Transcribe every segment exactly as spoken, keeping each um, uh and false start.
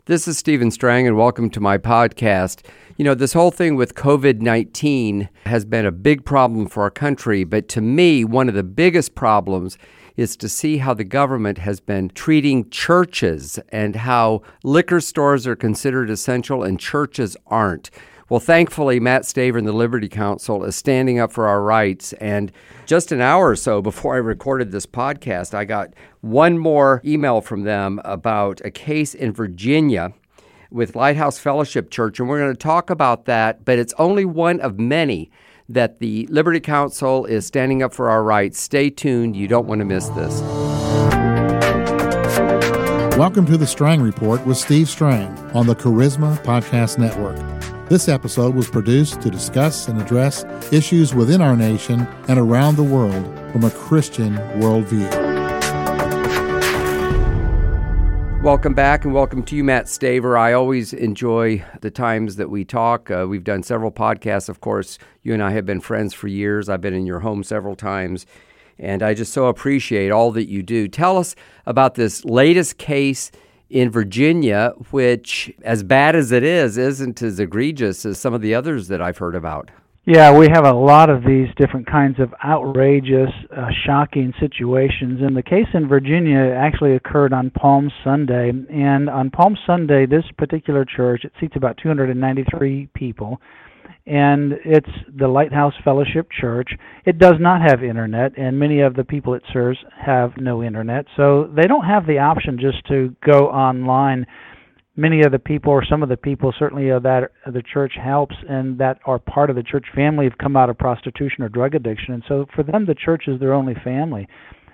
This is Stephen Strang, and welcome to my podcast. You know, this whole thing with covid nineteen has been a big problem for our country, but to me, one of the biggest problems is to see how the government has been treating churches and how liquor stores are considered essential and churches aren't. Well, thankfully, Matt Staver and the Liberty Counsel is standing up for our rights. And just an hour or so before I recorded this podcast, I got one more email from them about a case in Virginia with Lighthouse Fellowship Church. And we're going to talk about that, but it's only one of many that the Liberty Counsel is standing up for our rights. Stay tuned. You don't want to miss this. Welcome to the Strang Report with Steve Strang on the Charisma Podcast Network. This episode was produced to discuss and address issues within our nation and around the world from a Christian worldview. Welcome back, and welcome to you, Matt Staver. I always enjoy the times that we talk. Uh, we've done several podcasts, of course. You and I have been friends for years. I've been in your home several times, and I just so appreciate all that you do. Tell us about this latest case in Virginia, which, as bad as it is, isn't as egregious as some of the others that I've heard about. Yeah, we have a lot of these different kinds of outrageous, uh, shocking situations. And the case in Virginia actually occurred on Palm Sunday. And on Palm Sunday, this particular church, it seats about two hundred ninety-three people. And it's the Lighthouse Fellowship Church. It does not have internet, and many of the people it serves have no internet. So they don't have the option just to go online. Many of the people, or some of the people, certainly of that the church helps and that are part of the church family, have come out of prostitution or drug addiction. And so for them, the church is their only family.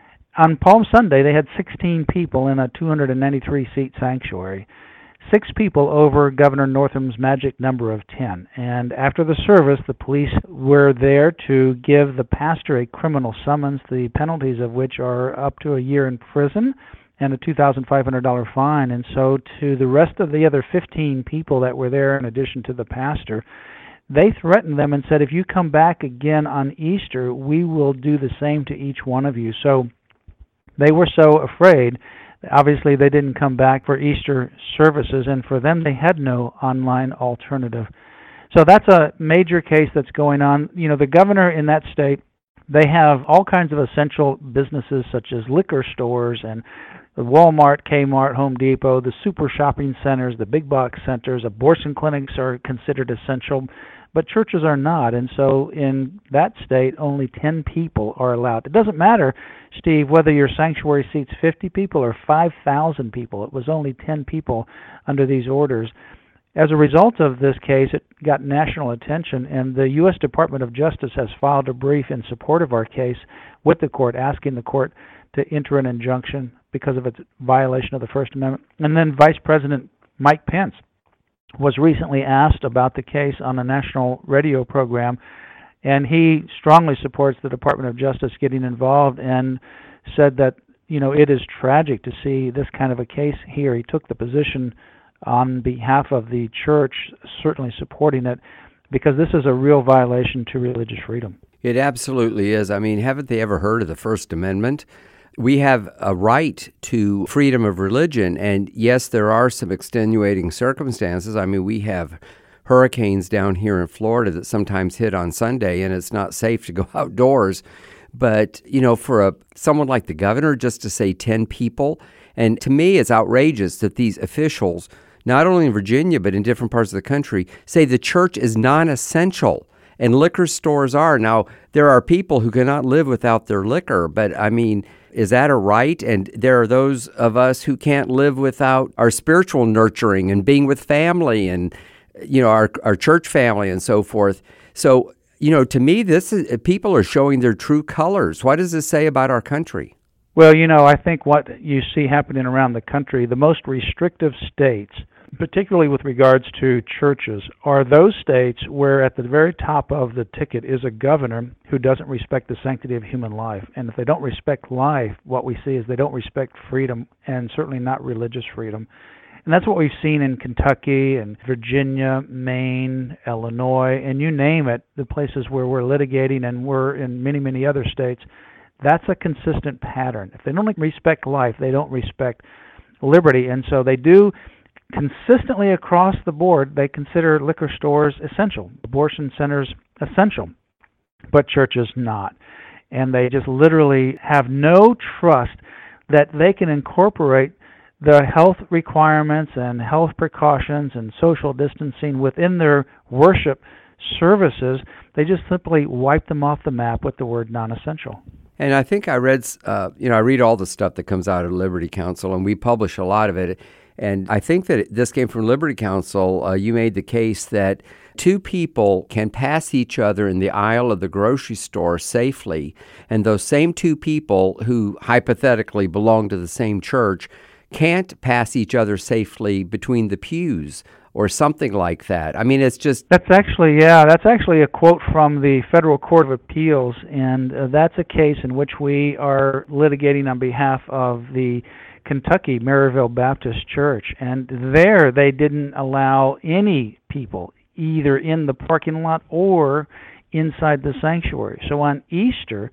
On Palm Sunday, they had sixteen people in a two hundred ninety-three seat sanctuary. Six people over Governor Northam's magic number of ten. And after the service, the police were there to give the pastor a criminal summons, the penalties of which are up to a year in prison and a two thousand five hundred dollars fine. And so to the rest of the other fifteen people that were there, in addition to the pastor, they threatened them and said, if you come back again on Easter, we will do the same to each one of you. So they were so afraid. Obviously, they didn't come back for Easter services, and for them, they had no online alternative. So that's a major case that's going on. You know, the governor in that state, they have all kinds of essential businesses such as liquor stores and Walmart, Kmart, Home Depot, the super shopping centers, the big box centers. Abortion clinics are considered essential, but churches are not. And so in that state, only ten people are allowed. It doesn't matter, Steve, whether your sanctuary seats fifty people or five thousand people. It was only ten people under these orders. As a result of this case, it got national attention, and the U S Department of Justice has filed a brief in support of our case with the court, asking the court to enter an injunction because of its violation of the First Amendment. And then Vice President Mike Pence was recently asked about the case on a national radio program, and he strongly supports the Department of Justice getting involved and said that, you know, it is tragic to see this kind of a case here. He took the position on behalf of the church, certainly supporting it, because this is a real violation to religious freedom. It absolutely is. I mean, haven't they ever heard of the First Amendment? We have a right to freedom of religion, and yes, there are some extenuating circumstances. I mean, we have hurricanes down here in Florida that sometimes hit on Sunday, and it's not safe to go outdoors. But, you know, for a someone like the governor just to say ten people, and to me it's outrageous that these officials, not only in Virginia but in different parts of the country, say the church is non-essential. And liquor stores are. Now, there are people who cannot live without their liquor, but I mean, is that a right? And there are those of us who can't live without our spiritual nurturing and being with family and, you know, our our church family and so forth. So, you know, to me, this is, people are showing their true colors. What does this say about our country? Well, you know, I think what you see happening around the country, the most restrictive states, particularly with regards to churches, are those states where at the very top of the ticket is a governor who doesn't respect the sanctity of human life. And if they don't respect life, what we see is they don't respect freedom, and certainly not religious freedom. And that's what we've seen in Kentucky and Virginia, Maine, Illinois, and you name it, the places where we're litigating, and we're in many, many other states. That's a consistent pattern. If they don't respect life, they don't respect liberty. And so they do consistently across the board, they consider liquor stores essential, abortion centers essential, but churches not. And they just literally have no trust that they can incorporate the health requirements and health precautions and social distancing within their worship services. They just simply wipe them off the map with the word non-essential. And I think I read, uh, you know, I read all the stuff that comes out of Liberty Counsel, and we publish a lot of it. And I think that this came from Liberty Counsel. Uh, you made the case that two people can pass each other in the aisle of the grocery store safely, and those same two people who hypothetically belong to the same church can't pass each other safely between the pews or something like that. I mean, it's just... That's actually, yeah, that's actually a quote from the Federal Court of Appeals, and uh, that's a case in which we are litigating on behalf of the Kentucky Maryville Baptist Church. And there they didn't allow any people either in the parking lot or inside the sanctuary. So on Easter,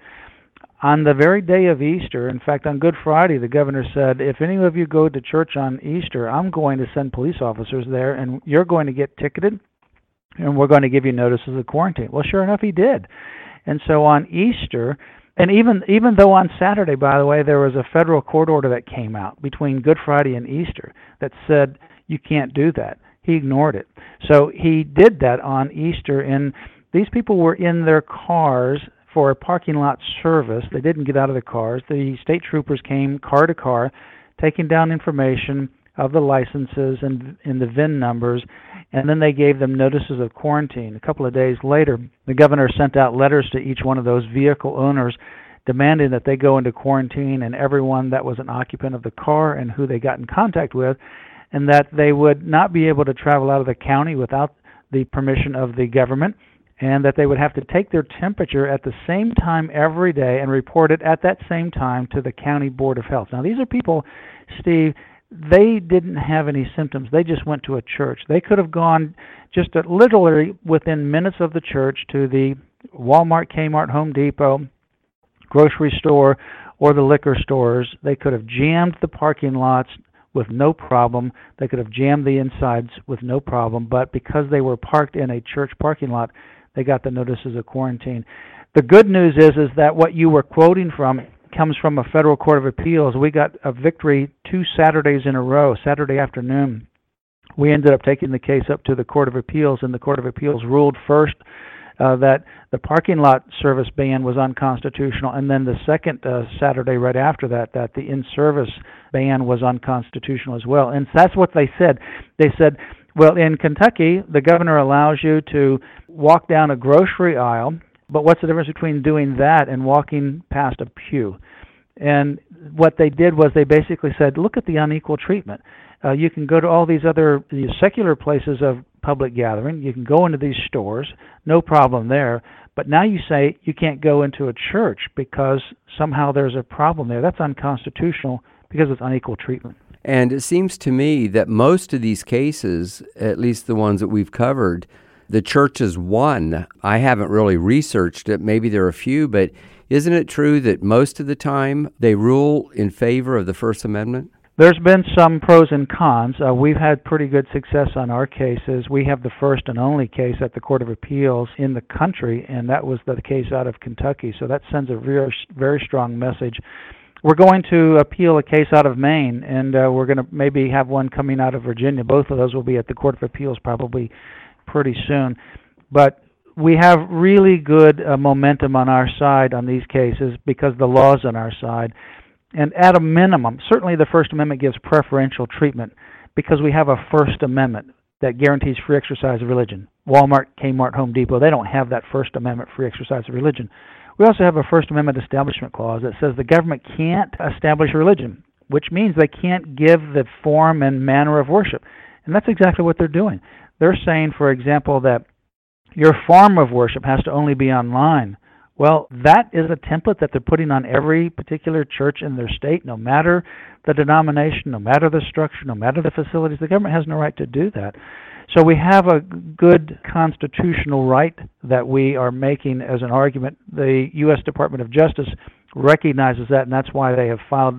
on the very day of Easter, in fact, on Good Friday, the governor said, if any of you go to church on Easter, I'm going to send police officers there, and you're going to get ticketed, and we're going to give you notices of quarantine. Well, sure enough, he did. And so on Easter, and even even though on Saturday, by the way, there was a federal court order that came out between Good Friday and Easter that said you can't do that. He ignored it. So he did that on Easter, and these people were in their cars for a parking lot service. They didn't get out of the cars. The state troopers came car to car, taking down information of the licenses and, and the V I N numbers, and then they gave them notices of quarantine. A couple of days later, the governor sent out letters to each one of those vehicle owners demanding that they go into quarantine, and everyone that was an occupant of the car and who they got in contact with, and that they would not be able to travel out of the county without the permission of the government, and that they would have to take their temperature at the same time every day and report it at that same time to the County Board of Health. Now, these are people, Steve, they didn't have any symptoms. They just went to a church. They could have gone just literally within minutes of the church to the Walmart, Kmart, Home Depot, grocery store, or the liquor stores. They could have jammed the parking lots with no problem. They could have jammed the insides with no problem, but because they were parked in a church parking lot, they got the notices of quarantine. The good news is is that what you were quoting from comes from a federal court of appeals. We got a victory two Saturdays in a row, Saturday afternoon. We ended up taking the case up to the Court of Appeals, and the Court of Appeals ruled first uh, that the parking lot service ban was unconstitutional, and then the second uh, Saturday right after that, that the in-service ban was unconstitutional as well. And that's what they said. They said, well, in Kentucky, the governor allows you to walk down a grocery aisle, but what's the difference between doing that and walking past a pew? And what they did was they basically said, look at the unequal treatment. Uh, you can go to all these other these secular places of public gathering. You can go into these stores, no problem there. But now you say you can't go into a church because somehow there's a problem there. That's unconstitutional because it's unequal treatment. And it seems to me that most of these cases, at least the ones that we've covered, the churches won. I haven't really researched it. Maybe there are a few, but isn't it true that most of the time they rule in favor of the First Amendment? There's been some pros and cons. Uh, we've had pretty good success on our cases. We have the first and only case at the Court of Appeals in the country, and that was the case out of Kentucky. So that sends a very, very strong message. We're going to appeal a case out of Maine, and uh, we're going to maybe have one coming out of Virginia. Both of those will be at the Court of Appeals probably pretty soon. But we have really good uh, momentum on our side on these cases because the law's on our side. And at a minimum, certainly the First Amendment gives preferential treatment because we have a First Amendment that guarantees free exercise of religion. Walmart, Kmart, Home Depot, they don't have that First Amendment free exercise of religion. We also have a First Amendment establishment clause that says the government can't establish a religion, which means they can't give the form and manner of worship. And that's exactly what they're doing. They're saying, for example, that your form of worship has to only be online. Well, that is a template that they're putting on every particular church in their state, no matter the denomination, no matter the structure, no matter the facilities. The government has no right to do that. So we have a good constitutional right that we are making as an argument. The U S Department of Justice recognizes that, and that's why they have filed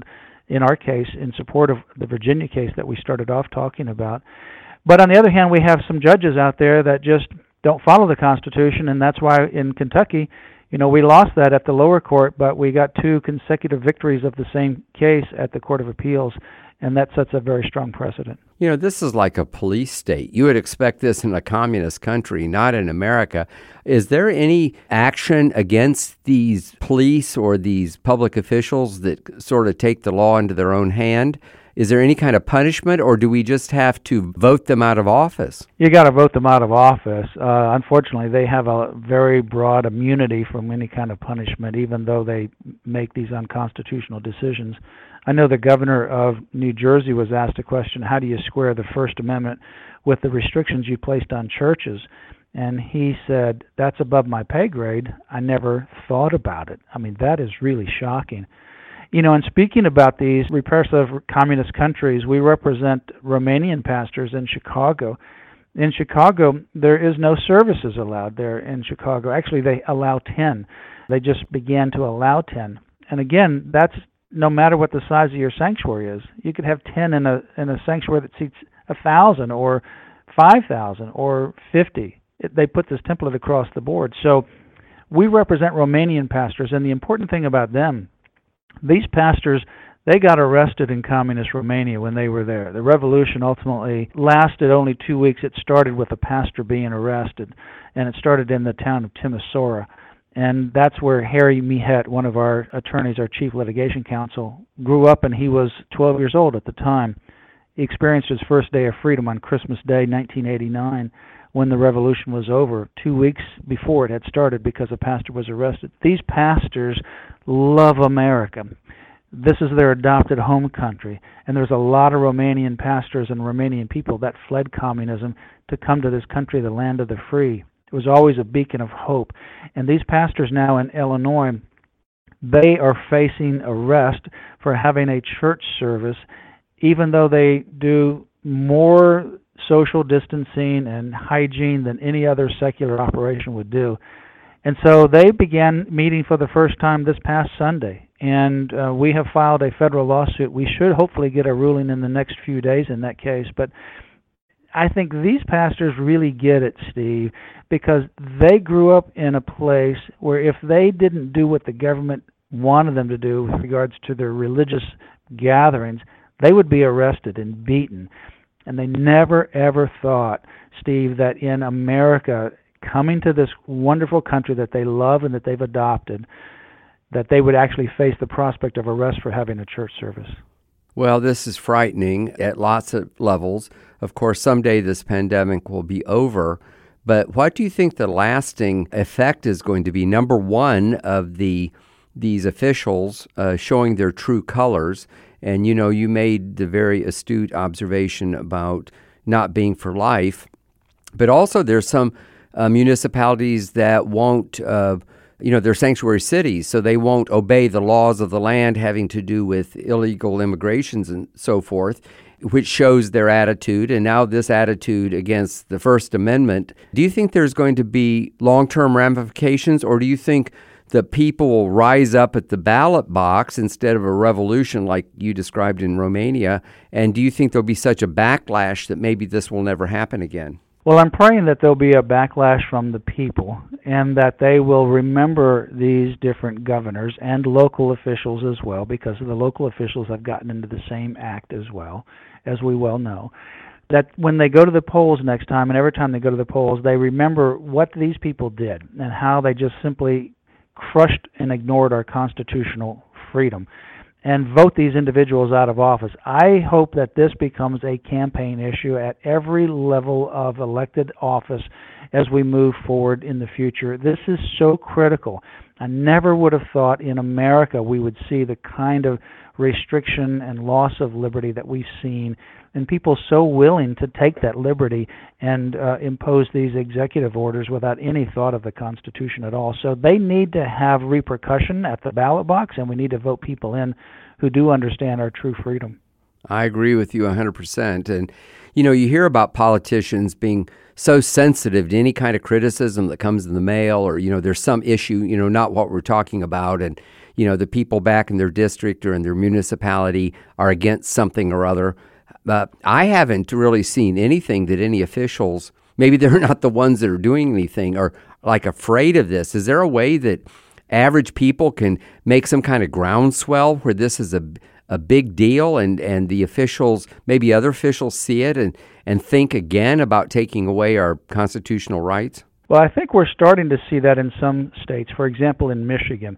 in our case, in support of the Virginia case that we started off talking about. But on the other hand, we have some judges out there that just don't follow the Constitution, and that's why in Kentucky, you know, we lost that at the lower court, but we got two consecutive victories of the same case at the Court of Appeals, and that sets a very strong precedent. You know, this is like a police state. You would expect this in a communist country, not in America. Is there any action against these police or these public officials that sort of take the law into their own hand? Is there any kind of punishment, or do we just have to vote them out of office? You got to vote them out of office. Uh, unfortunately, they have a very broad immunity from any kind of punishment, even though they make these unconstitutional decisions. I know the governor of New Jersey was asked a question, how do you square the First Amendment with the restrictions you placed on churches? And he said, that's above my pay grade. I never thought about it. I mean, that is really shocking. You know, and speaking about these repressive communist countries, we represent Romanian pastors in Chicago. In Chicago, there is no services allowed there in Chicago. Actually, they allow ten. They just began to allow ten. And again, that's no matter what the size of your sanctuary is. You could have ten in a in a sanctuary that seats one thousand or five thousand or fifty. It, they put this template across the board. So we represent Romanian pastors, and the important thing about them, these pastors, they got arrested in communist Romania when they were there. The revolution ultimately lasted only two weeks. It started with a pastor being arrested, and it started in the town of Timisoara. And that's where Harry Mihet, one of our attorneys, our chief litigation counsel, grew up, and he was twelve years old at the time. He experienced his first day of freedom on Christmas Day, nineteen eighty-nine, when the revolution was over, two weeks before it had started because a pastor was arrested. These pastors love America. This is their adopted home country, and there's a lot of Romanian pastors and Romanian people that fled communism to come to this country, the land of the free. It was always a beacon of hope. And these pastors now in Illinois, they are facing arrest for having a church service, even though they do more social distancing and hygiene than any other secular operation would do. And so they began meeting for the first time this past Sunday. And uh, we have filed a federal lawsuit. We should hopefully get a ruling in the next few days in that case. But I think these pastors really get it, Steve, because they grew up in a place where if they didn't do what the government wanted them to do with regards to their religious gatherings, they would be arrested and beaten. And they never, ever thought, Steve, that in America, coming to this wonderful country that they love and that they've adopted, that they would actually face the prospect of arrest for having a church service. Well, this is frightening at lots of levels. Of course, someday this pandemic will be over. But what do you think the lasting effect is going to be? Number one, of the these officials uh, showing their true colors. And, you know, you made the very astute observation about not being for life. But also there's some uh, municipalities that won't, uh, you know, they're sanctuary cities, so they won't obey the laws of the land having to do with illegal immigrations and so forth, which shows their attitude. And now this attitude against the First Amendment. Do you think there's going to be long-term ramifications, or do you think the people will rise up at the ballot box instead of a revolution like you described in Romania? And do you think there'll be such a backlash that maybe this will never happen again? Well, I'm praying that there'll be a backlash from the people and that they will remember these different governors and local officials as well, because the local officials have gotten into the same act as well, as we well know. That when they go to the polls next time, and every time they go to the polls, they remember what these people did and how they just simply crushed and ignored our constitutional freedom, and vote these individuals out of office. I hope that this becomes a campaign issue at every level of elected office as we move forward in the future. This is so critical. I never would have thought in America we would see the kind of restriction and loss of liberty that we've seen, and people so willing to take that liberty and uh, impose these executive orders without any thought of the Constitution at all. So they need to have repercussion at the ballot box, and we need to vote people in who do understand our true freedom. I agree with you one hundred percent. And, you know, you hear about politicians being so sensitive to any kind of criticism that comes in the mail, or, you know, there's some issue, you know, not what we're talking about, and you know, the people back in their district or in their municipality are against something or other. Uh, I haven't really seen anything that any officials, maybe they're not the ones that are doing anything, are like afraid of this. Is there a way that average people can make some kind of groundswell where this is a, a big deal and, and the officials, maybe other officials see it and, and think again about taking away our constitutional rights? Well, I think we're starting to see that in some states. For example, in Michigan.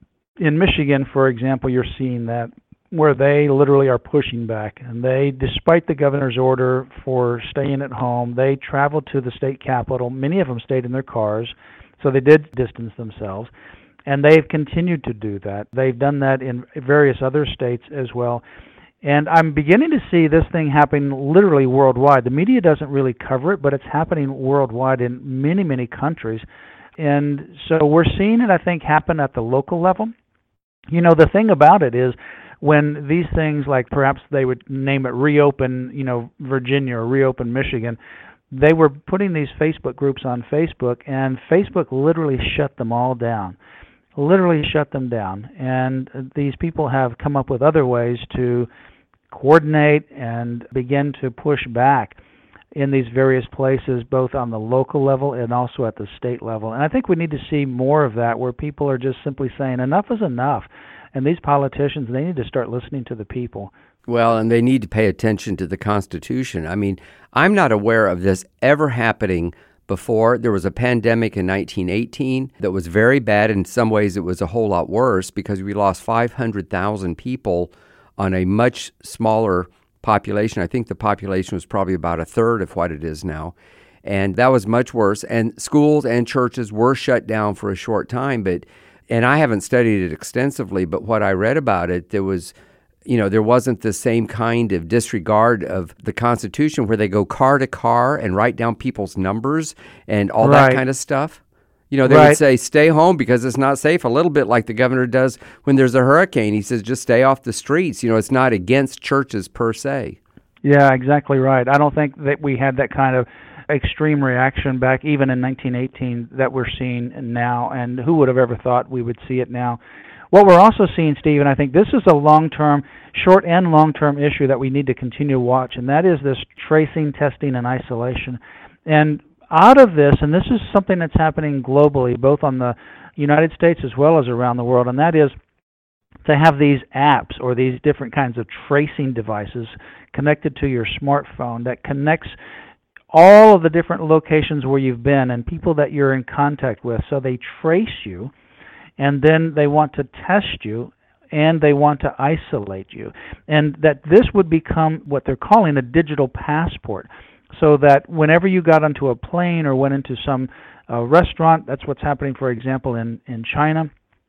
In Michigan, for example, you're seeing that where they literally are pushing back. And they, despite the governor's order for staying at home, they traveled to the state capitol. Many of them stayed in their cars, so they did distance themselves. And they've continued to do that. They've done that in various other states as well. And I'm beginning to see this thing happening literally worldwide. The media doesn't really cover it, but it's happening worldwide in many, many countries. And so we're seeing it, I think, happen at the local level. You know, the thing about it is when these things, like perhaps they would name it Reopen, you know, Virginia or Reopen Michigan, they were putting these Facebook groups on Facebook, and Facebook literally shut them all down. literally shut them down. And these people have come up with other ways to coordinate and begin to push back in these various places, both on the local level and also at the state level. And I think we need to see more of that, where people are just simply saying enough is enough. And these politicians, they need to start listening to the people. Well, and they need to pay attention to the Constitution. I mean, I'm not aware of this ever happening before. There was a pandemic in nineteen eighteen that was very bad. In some ways, it was a whole lot worse because we lost five hundred thousand people on a much smaller population. I think the population was probably about a third of what it is now. And that was much worse. And schools and churches were shut down for a short time. But, and I haven't studied it extensively, but what I read about it, there was, you know, there wasn't the same kind of disregard of the Constitution where they go car to car and write down people's numbers and all Right. that kind of stuff. You know, they Right. would say, stay home because it's not safe, a little bit like the governor does when there's a hurricane. He says, just stay off the streets. You know, it's not against churches per se. Yeah, exactly right. I don't think that we had that kind of extreme reaction back even in nineteen eighteen that we're seeing now, and who would have ever thought we would see it now. What we're also seeing, Steve, and I think this is a long-term, short and long-term issue that we need to continue to watch, and that is this tracing, testing, and isolation. And out of this, and this is something that's happening globally, both on the United States as well as around the world, and that is to have these apps or these different kinds of tracing devices connected to your smartphone that connects all of the different locations where you've been and people that you're in contact with. So they trace you, and then they want to test you, and they want to isolate you. And that this would become what they're calling a digital passport, so that whenever you got onto a plane or went into some uh, restaurant, that's what's happening, for example, in, in China,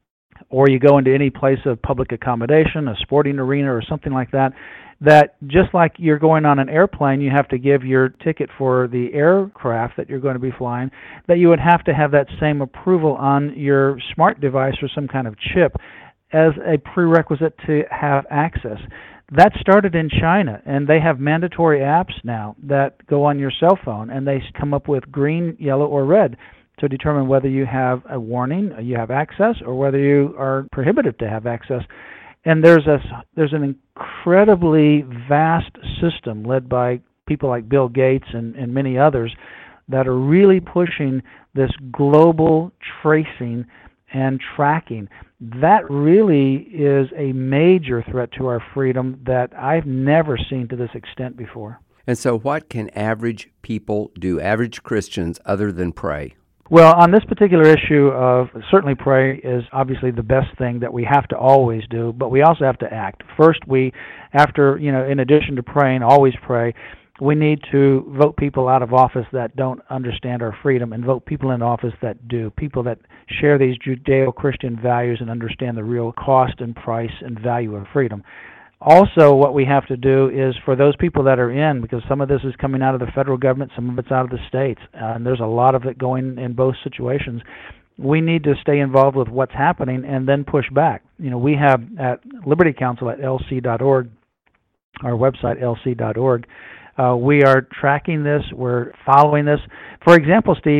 or you go into any place of public accommodation, a sporting arena or something like that, that just like you're going on an airplane, you have to give your ticket for the aircraft that you're going to be flying, that you would have to have that same approval on your smart device or some kind of chip as a prerequisite to have access. That started in China, and they have mandatory apps now that go on your cell phone, and they come up with green, yellow, or red to determine whether you have a warning, you have access, or whether you are prohibited to have access. And there's a there's an incredibly vast system led by people like Bill Gates and, and many others that are really pushing this global tracing and tracking. That really is a major threat to our freedom that I've never seen to this extent before. And so what can average people do, average Christians, other than pray? Well, on this particular issue of certainly pray is obviously the best thing that we have to always do, but we also have to act. First, we, after, you know, in addition to praying, always pray, we need to vote people out of office that don't understand our freedom and vote people in office that do, people that share these Judeo-Christian values and understand the real cost and price and value of freedom. Also, what we have to do is for those people that are in, because some of this is coming out of the federal government, some of it's out of the states, uh, and there's a lot of it going in both situations, we need to stay involved with what's happening and then push back. You know, we have at Liberty Counsel at L C dot org, our website, L C dot org, uh, we are tracking this, we're following this. For example, Steve,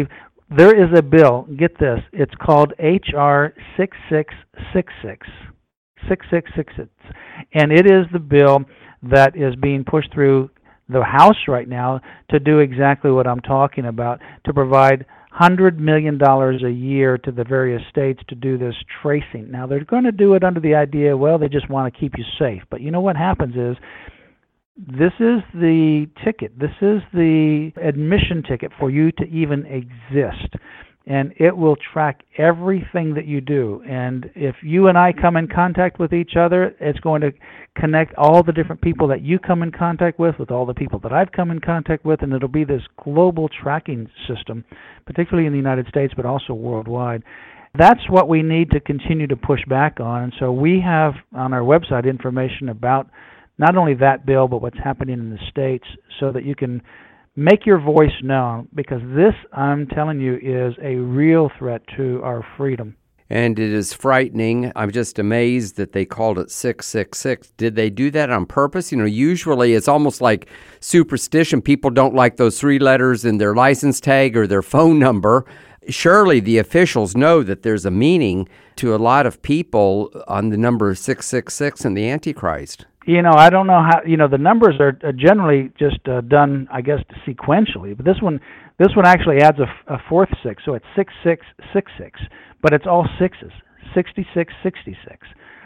There is a bill, get this, it's called H R sixty-six sixty-six. sixty-six sixty-six. And it is the bill that is being pushed through the House right now to do exactly what I'm talking about, to provide one hundred million dollars a year to the various states to do this tracing. Now, they're going to do it under the idea, well, they just want to keep you safe. But you know what happens is, this is the ticket, this is the admission ticket for you to even exist. And it will track everything that you do. And if you and I come in contact with each other, it's going to connect all the different people that you come in contact with, with all the people that I've come in contact with, and it'll be this global tracking system, particularly in the United States, but also worldwide. That's what we need to continue to push back on. And so we have on our website information about not only that bill, but what's happening in the states, so that you can make your voice known, because this, I'm telling you, is a real threat to our freedom. And it is frightening. I'm just amazed that they called it six six six. Did they do that on purpose? You know, usually it's almost like superstition. People don't like those three letters in their license tag or their phone number. Surely the officials know that there's a meaning to a lot of people on the number six six six and the Antichrist. You know, I don't know how, you know, the numbers are generally just uh, done, I guess, sequentially. But this one this one actually adds a, a fourth six, so it's six six six six. But it's all sixes, sixty-six sixty-six.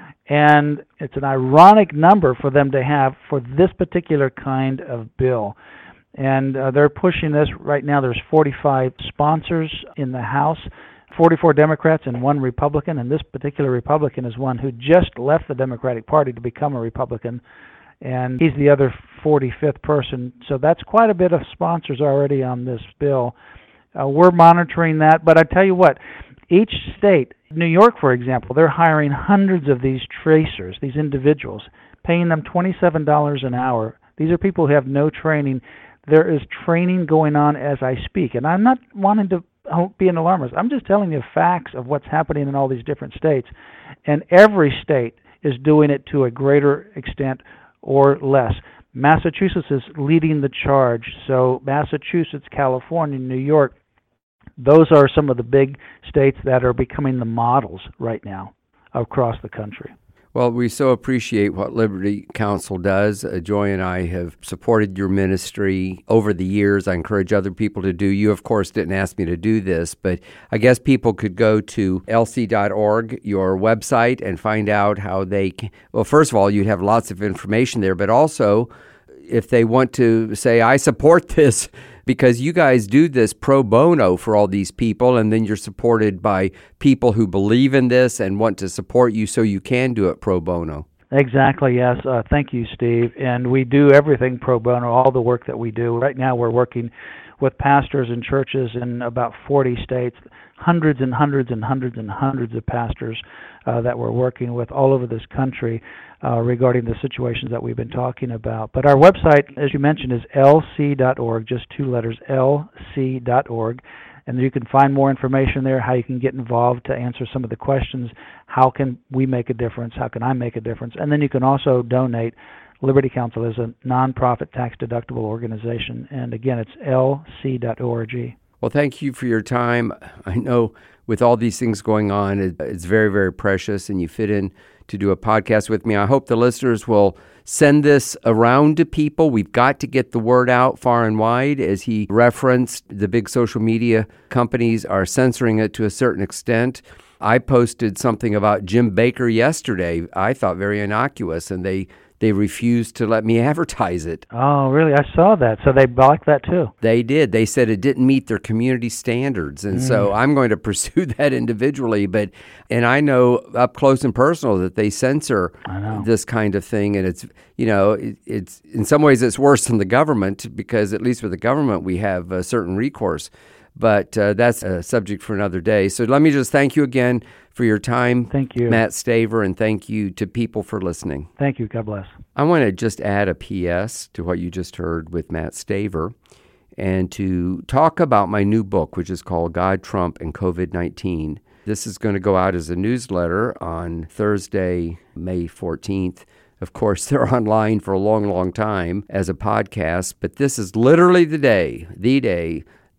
And it's an ironic number for them to have for this particular kind of bill. And uh, they're pushing this right now. There's forty-five sponsors in the House, forty-four Democrats and one Republican, and this particular Republican is one who just left the Democratic Party to become a Republican, and he's the other forty-fifth person. So that's quite a bit of sponsors already on this bill. Uh, we're monitoring that, but I tell you what, each state, New York, for example, they're hiring hundreds of these tracers, these individuals, paying them twenty-seven dollars an hour. These are people who have no training. There is training going on as I speak, and I'm not wanting to be an alarmist. I'm just telling you facts of what's happening in all these different states, and every state is doing it to a greater extent or less. Massachusetts is leading the charge, so Massachusetts, California, New York, those are some of the big states that are becoming the models right now across the country. Well, we so appreciate what Liberty Counsel does. Uh, Joy and I have supported your ministry over the years. I encourage other people to do. You, of course, didn't ask me to do this, but I guess people could go to L C dot org, your website, and find out how they can. Well, first of all, you'd have lots of information there, but also if they want to say, I support this, because you guys do this pro bono for all these people, and then you're supported by people who believe in this and want to support you so you can do it pro bono. Exactly, yes. Uh, thank you, Steve. And we do everything pro bono, all the work that we do. Right now we're working with pastors and churches in about forty states, hundreds and hundreds and hundreds and hundreds of pastors uh, that we're working with all over this country uh, regarding the situations that we've been talking about. But our website, as you mentioned, is L C dot org, just two letters, L C dot org. And you can find more information there, how you can get involved to answer some of the questions. How can we make a difference? How can I make a difference? And then you can also donate. Liberty Counsel is a nonprofit tax-deductible organization. And again, it's L C dot org. Well, thank you for your time. I know with all these things going on, it, it's very, very precious, and you fit in to do a podcast with me. I hope the listeners will send this around to people. We've got to get the word out far and wide. As he referenced, the big social media companies are censoring it to a certain extent. I posted something about Jim Bakker yesterday, I thought very innocuous, and they They refused to let me advertise it. Oh, really? I saw that. So they blocked that too? They did. They said it didn't meet their community standards. And mm. so I'm going to pursue that individually. But and I know up close and personal that they censor this kind of thing. And it's, you know, it, it's in some ways it's worse than the government, because at least with the government we have a certain recourse. But uh, that's a subject for another day. So let me just thank you again for your time. Thank you, Matt Staver, and thank you to people for listening. Thank you. God bless. I want to just add a P S to what you just heard with Matt Staver, and to talk about my new book, which is called God, Trump, and COVID nineteen. This is going to go out as a newsletter on Thursday, May fourteenth. Of course, they're online for a long, long time as a podcast, but this is literally the day, the day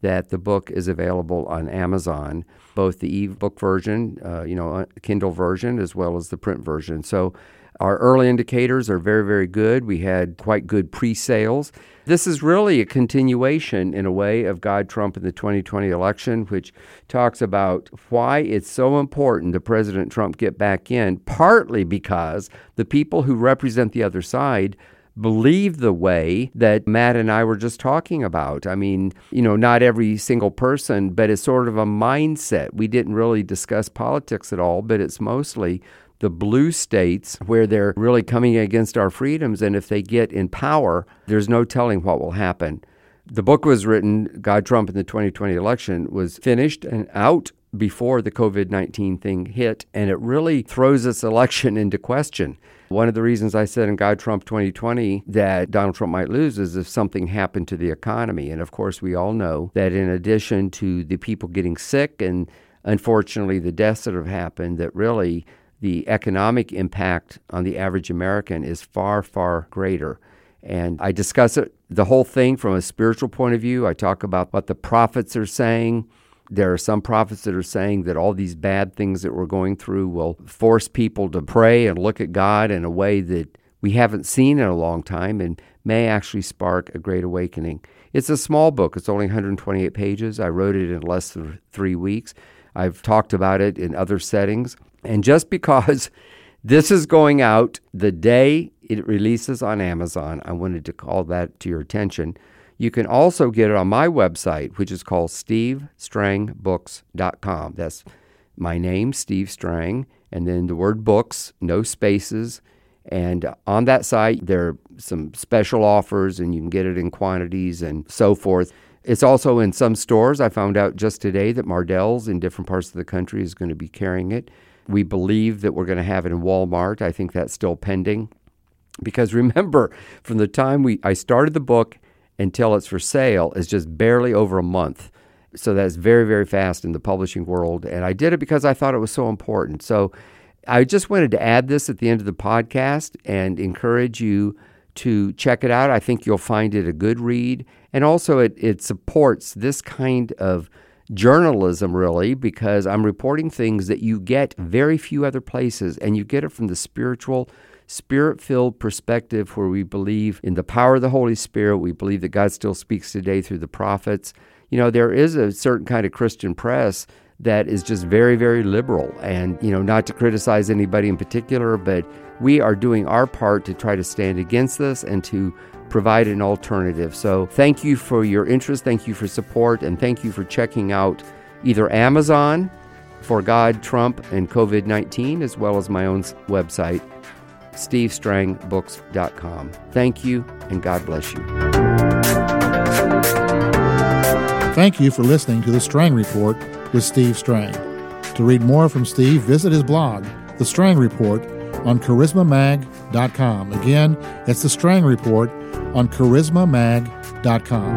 that the book is available on Amazon, both the e-book version, uh, you know, Kindle version, as well as the print version. So our early indicators are very, very good. We had quite good pre-sales. This is really a continuation, in a way, of Guide Trump in the twenty twenty election, which talks about why it's so important that President Trump get back in, partly because the people who represent the other side believe the way that Matt and I were just talking about. I mean, you know, not every single person, but it's sort of a mindset. We didn't really discuss politics at all, but it's mostly the blue states where they're really coming against our freedoms. And if they get in power, there's no telling what will happen. The book was written, Guide Trump in the twenty twenty election, was finished and out before the covid nineteen thing hit, and it really throws this election into question. One of the reasons I said in Guide Trump twenty twenty that Donald Trump might lose is if something happened to the economy. And of course, we all know that in addition to the people getting sick and unfortunately the deaths that have happened, that really the economic impact on the average American is far, far greater. And I discuss it, the whole thing from a spiritual point of view. I talk about what the prophets are saying. There are some prophets that are saying that all these bad things that we're going through will force people to pray and look at God in a way that we haven't seen in a long time and may actually spark a great awakening. It's a small book. It's only one hundred twenty-eight pages. I wrote it in less than three weeks. I've talked about it in other settings. And just because this is going out the day it releases on Amazon, I wanted to call that to your attention. You can also get it on my website, which is called steve strang books dot com. That's my name, Steve Strang, and then the word books, no spaces. And on that site, there are some special offers, and you can get it in quantities and so forth. It's also in some stores. I found out just today that Mardel's in different parts of the country is going to be carrying it. We believe that we're going to have it in Walmart. I think that's still pending. Because remember, from the time we I started the book until it's for sale is just barely over a month. So that's very, very fast in the publishing world. And I did it because I thought it was so important. So I just wanted to add this at the end of the podcast and encourage you to check it out. I think you'll find it a good read. And also it, it supports this kind of journalism, really, because I'm reporting things that you get very few other places, and you get it from the spiritual, Spirit-filled perspective where we believe in the power of the Holy Spirit. We believe that God still speaks today through the prophets. You know, there is a certain kind of Christian press that is just very, very liberal. And, you know, not to criticize anybody in particular, but we are doing our part to try to stand against this and to provide an alternative. So thank you for your interest. Thank you for support. And thank you for checking out either Amazon for Guide Trump and covid nineteen, as well as my own website, steve strang books dot com. Thank you, and God bless you. Thank you for listening to The Strang Report with Steve Strang. To read more from Steve, visit his blog, The Strang Report, on charisma mag dot com. Again, it's The Strang Report on charisma mag dot com.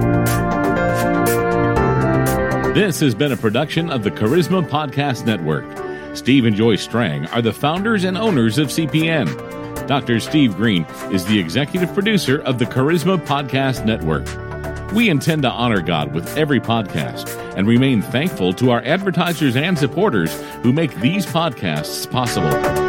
This has been a production of the Charisma Podcast Network. Steve and Joyce Strang are the founders and owners of C P N. Doctor Steve Green is the executive producer of the Charisma Podcast Network. We intend to honor God with every podcast and remain thankful to our advertisers and supporters who make these podcasts possible.